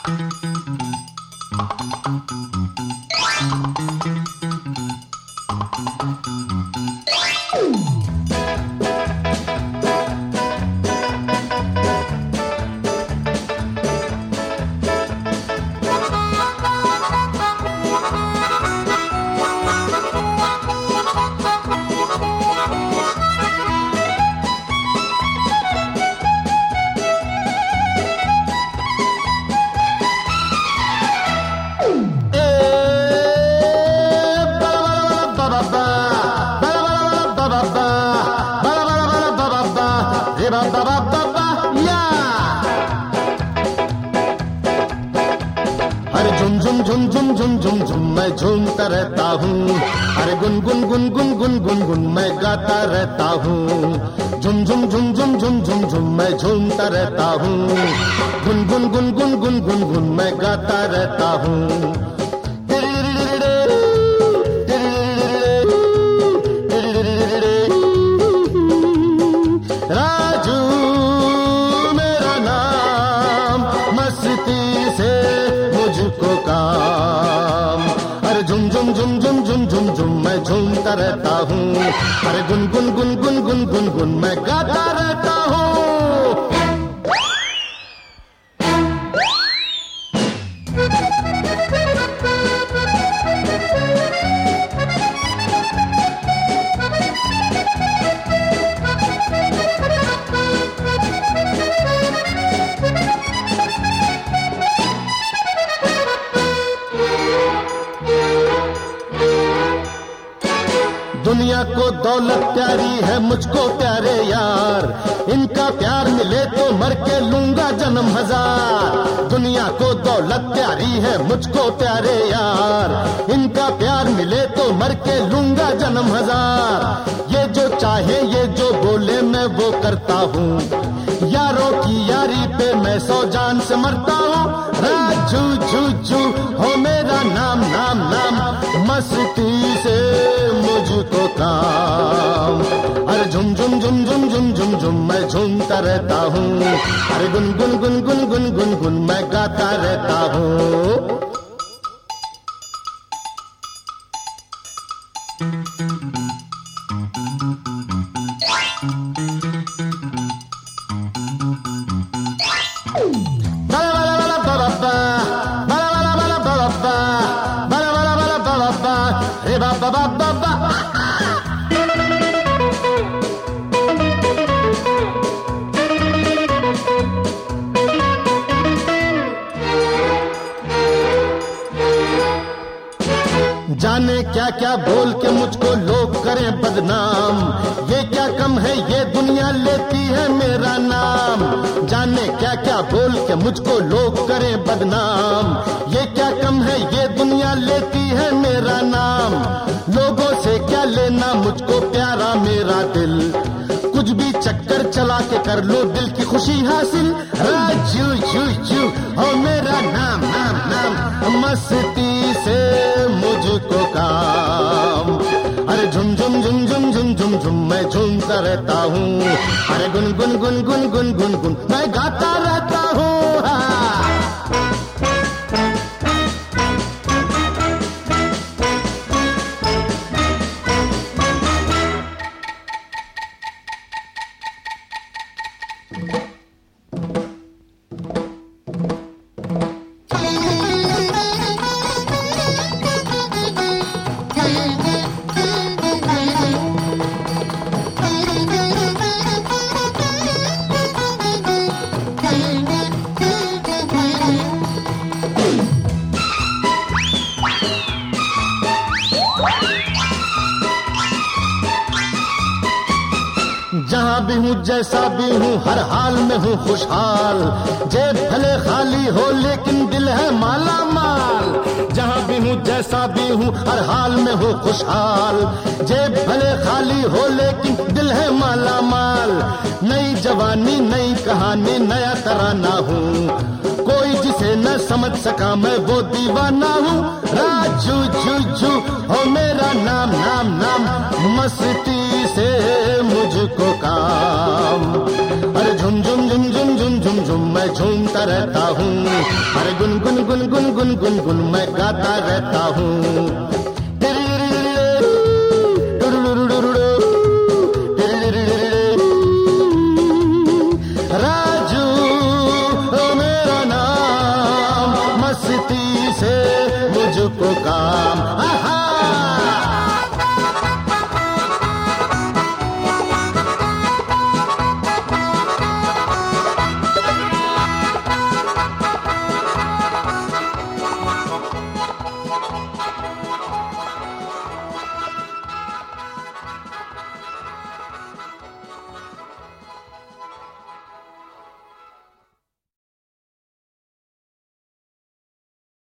अरे झुम झुम झुम झुम झुम झुम झुम मैं झूमता रहता हूँ। अरे गुन गुन गुन गुन गुन गुन गुन मैं गाता रहता हूँ। झुम झुम झुम झुम झुम झुम झुम मैं झूमता रहता हूँ। गुन गुन गुन गुन गुन गुन गुन मैं गाता रहता हूँ। राजू मेरा नाम, मस्ती से मुझको काम। अरे झुम झुम झुम झुम झुम झुम झुम मैं झूमता रहता हूँ। अरे गुन गुन गुन गुन गुन गुन गुन मैं गाता रहता हूँ। दुनिया को दौलत प्यारी है, मुझको प्यारे यार। इनका प्यार मिले तो मर के लूंगा जन्म हजार। दुनिया को दौलत प्यारी है, मुझको प्यारे यार। इनका प्यार मिले तो मर के लूंगा जन्म हजार। ये जो चाहे ये जो बोले मैं वो करता हूँ। यारों की यारी पे मैं 100 जान से मरता हूँ। राजू जू जू हो मेरा नाम नाम नाम, मस्ती से मुझको काम। अरे झुम झुम झुम झुम झुम झुम झुम मैं झूमता रहता हूँ। अरे गुन गुन गुन गुन गुन गुन गुन मैं गाता रहता हूँ। जाने क्या क्या बोल के मुझको लोग करें बदनाम। ये क्या कम है ये दुनिया लेती है मेरा नाम। जाने क्या क्या बोल के मुझको लोग करें बदनाम। ये क्या कम है ये दुनिया लेती है मेरा नाम। लोगों से क्या लेना मुझको प्यारा मेरा दिल। कुछ भी चक्कर चला के कर लो दिल की खुशी हासिल। राजू जू जू हो मेरा नाम नाम नाम, मस्ती से मुझको काम। अरे झुम झुम झुम झुम झुम झुम झुम मैं झूमता रहता हूँ। अरे गुन गुन गुन गुन गुन गुन गुन मैं गाता रहता हूँ। जहाँ भी हूँ जैसा भी हूँ हर हाल में हूँ खुशहाल। जेब भले खाली हो लेकिन दिल है माला माल। जहाँ भी हूँ जैसा भी हूँ हर हाल में हूँ खुशहाल। जेब भले खाली हो लेकिन दिल है माला माल। नई जवानी नई कहानी नया तराना हूँ। कोई जिसे न समझ सका मैं वो दीवाना हूँ। राजू जू जू हो मेरा नाम नाम नाम, मस्ती से मुझको काम। अरे झुम झुम झुम झुम झुम झुम झुम मैं मैं झूमता रहता हूँ। अरे गुन गुन गुन गुन गुन गुन गुन मैं गाता रहता हूँ। राजू मेरा नाम, मस्ती से मुझको काम। आहा